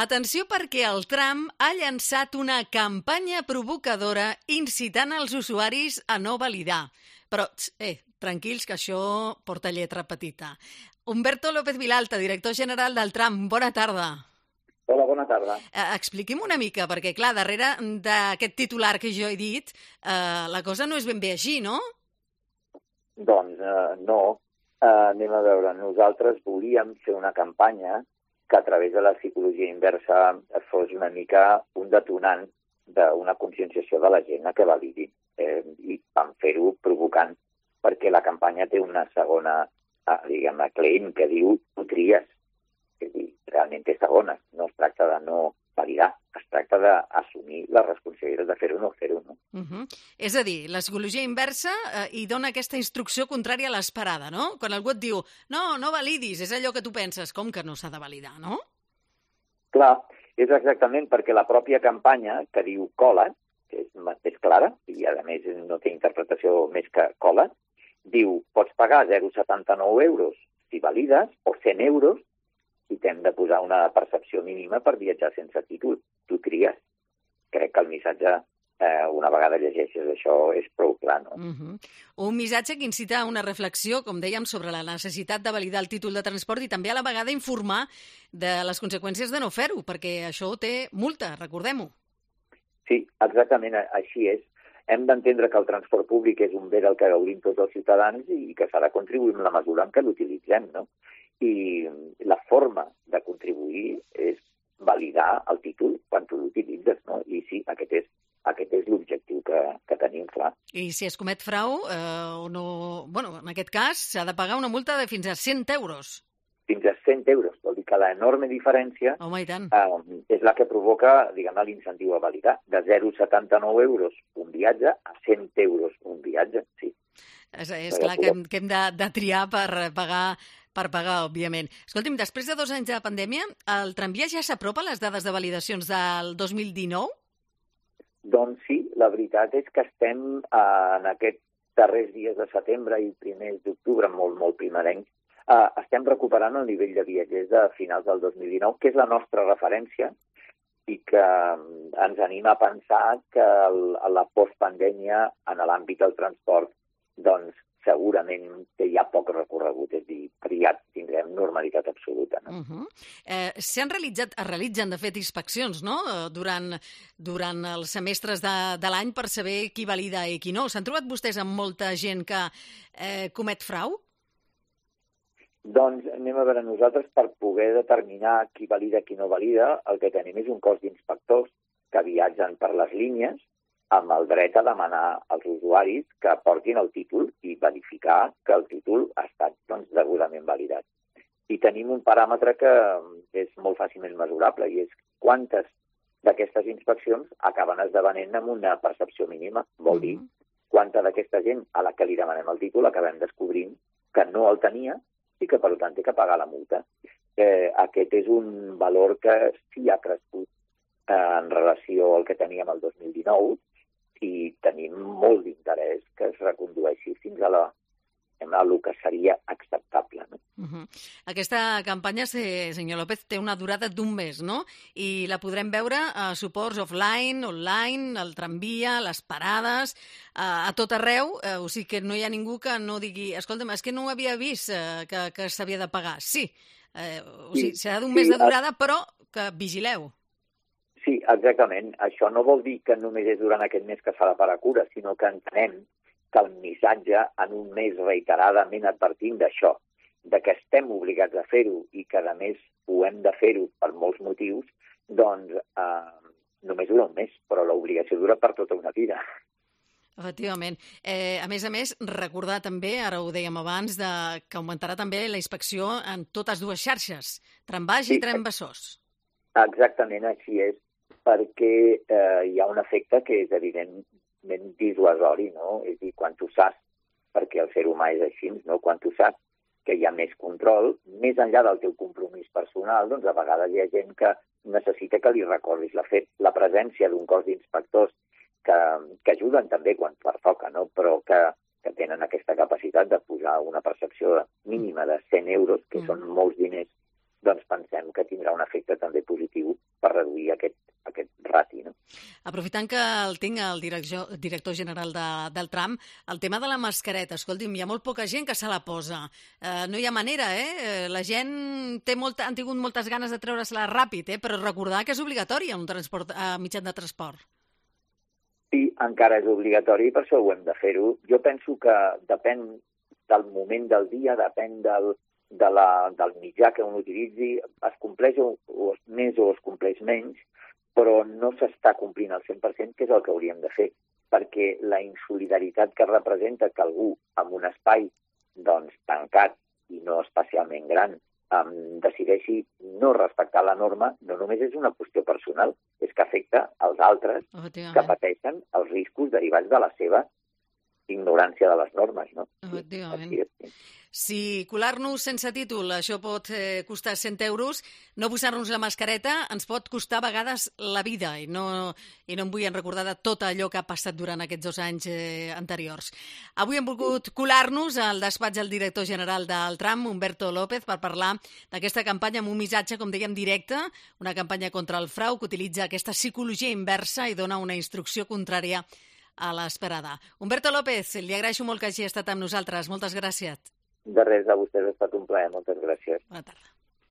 Atenció perquè el Trump ha llançat una campanya provocadora incitant els usuaris a no validar. Però, tranquils, que això porta lletra petita. Humberto López Vilalta, director general del Trump, bona tarda. Hola, bona tarda. Expliqui'm una mica, perquè, clar, darrere d'aquest titular que jo he dit, la cosa no és ben bé així, no? Doncs no. Anem a veure. Nosaltres volíem fer una campanya que a través de la psicologia inversa fos una mica un detonant d'una conscienciació de la gent a que validi. I vam fer-ho provocant, perquè la campanya té una segona, diguem-ne, claim que diu tu tries. És a dir, realment té segones. No es tracta de no validar, es tracta d'assumir la responsabilitat de fer-ho o no fer-ho. No? És a dir, la psicologia inversa hi dona aquesta instrucció contrària a l'esperada, no? Quan algú et diu, no validis, és allò que tu penses, com que no s'ha de validar, no? Clar, és exactament perquè la pròpia campanya que diu cola, que és clara, i a més no té interpretació més que cola, diu pots pagar 0,79 euros si valides o 100 euros i t'hem de posar una percepció mínima per viatjar sense títol. Tu tries. Crec que el missatge, una vegada llegeixes això, és prou clar, no? Un missatge que incita a una reflexió, com dèiem, sobre la necessitat de validar el títol de transport i també a la vegada informar de les conseqüències de no fer-ho, perquè això té multa, recordem-ho. Sí, exactament, així és. Hem d'entendre que el transport públic és un bé del que gaudim tots els ciutadans i que s'ha de contribuir en la mesura en què l'utilitzem, no? I la forma de contribuir és validar el títol quan tu l'utilitzes, no? I sí, aquest és l'objectiu que tenim, clar. I si es comet frau o no... Bueno, en aquest cas s'ha de pagar una multa de fins a 100 euros. Fins a 100 euros. Vol dir que l'enorme diferència és la que provoca, diguem-ne, l'incentiu a validar. De 0,79 euros un viatge a 100 euros un viatge, sí. És clar que hem de triar per pagar, òbviament. Escolti'm, després de 2 anys de pandèmia, el tramvia ja s'apropa a les dades de validacions del 2019? Doncs sí, la veritat és que estem en aquests darrers dies de setembre i primers d'octubre, molt primerencs, estem recuperant el nivell de viatgers de finals del 2019, que és la nostra referència i que ens anima a pensar que la postpandèmia en l'àmbit del transport doncs segurament que hi ha poc recorregut, és a dir, que ja tindrem normalitat absoluta. No? Es realitzen, de fet, inspeccions, no?, durant els semestres de l'any per saber qui valida i qui no. S'han trobat vostès amb molta gent que comet frau? Doncs anem a veure, nosaltres per poder determinar qui valida i qui no valida, el que tenim és un cos d'inspectors que viatgen per les línies amb el dret a demanar als usuaris que portin el títol i verificar que el títol ha estat degudament validat. I tenim un paràmetre que és molt fàcilment mesurable i és quantes d'aquestes inspeccions acaben esdevenent amb una percepció mínima. Vol dir, quanta d'aquesta gent a la que li demanem el títol acabem descobrint que no el tenia i que, per tant, té que pagar la multa. Aquest és un valor que sí ha crescut en relació al que teníem el 2019 i tenim molt d'interès que es recondueixi fins a el que seria acceptable. No? Aquesta campanya, senyor López, té una durada d'1 mes, no? I la podrem veure a suports offline, online, al tramvia, a les parades, a tot arreu, o sigui que no hi ha ningú que no digui escolta'm, és que no ho havia vist que s'havia de pagar. Sí, o sigui, serà d'1 mes de durada, però que vigileu. Sí, exactament. Això no vol dir que només és durant aquest mes que s'ha de parar cura, sinó que entenem que el missatge en un mes reiteradament advertint d'això, de que estem obligats a fer-ho i que, a més, ho hem de fer-ho per molts motius, doncs només dura 1 mes, però l'obligació dura per tota una vida. Efectivament. A més, recordar també, ara ho dèiem abans, que augmentarà també la inspecció en totes 2 xarxes, trambaix i tren Besòs. Exactament, així és, perquè hi ha un efecte que és evidentment dissuasori, no? És a dir, quan tu saps, perquè el ser humà és així, no? Quan tu saps que hi ha més control, més enllà del teu compromís personal, doncs a vegades hi ha gent que necessita que li recordis. La presència d'un cos d'inspectors que ajuden també quan pertoca, no? Però que tenen aquesta capacitat de posar una percepció mínima de 100 euros, que són molts diners, doncs pensem que tindrà un efecte també positiu seguir aquest rati, no? Aprofitant que el tinc, el director general del Tram, el tema de la mascareta, escolti'm, hi ha molt poca gent que se la posa. No hi ha manera, La gent han tingut moltes ganes de treure-se-la ràpid, però recordar que és obligatori en un mitjà de transport. Sí, encara és obligatori, per això ho hem de fer-ho. Jo penso que depèn del moment del dia, depèn del mitjà que un utilitzi, es compleix més o es compleix menys, però no s'està complint al 100%, que és el que hauríem de fer, perquè la insolidaritat que representa que algú en un espai tancat i no especialment gran decideixi no respectar la norma, no només és una qüestió personal, és que afecta als altres que pateixen els riscos derivats de la seva ignorància de les normes, no? Si colar-nos sense títol això pot costar 100 euros, no posar-nos la mascareta ens pot costar a vegades la vida, i no em vull recordar de tot allò que ha passat durant aquests 2 anys anteriors. Avui hem volgut colar-nos al despatx del director general del Tram, Humberto López, per parlar d'aquesta campanya amb un missatge, com dèiem, directe, una campanya contra el frau que utilitza aquesta psicologia inversa i dona una instrucció contrària a l'esperada. Humberto López, li agraeixo molt que hagi estat amb nosaltres. Moltes gràcies. De res, a vostès ha estat un plaer. Moltes gràcies. Bona tarda.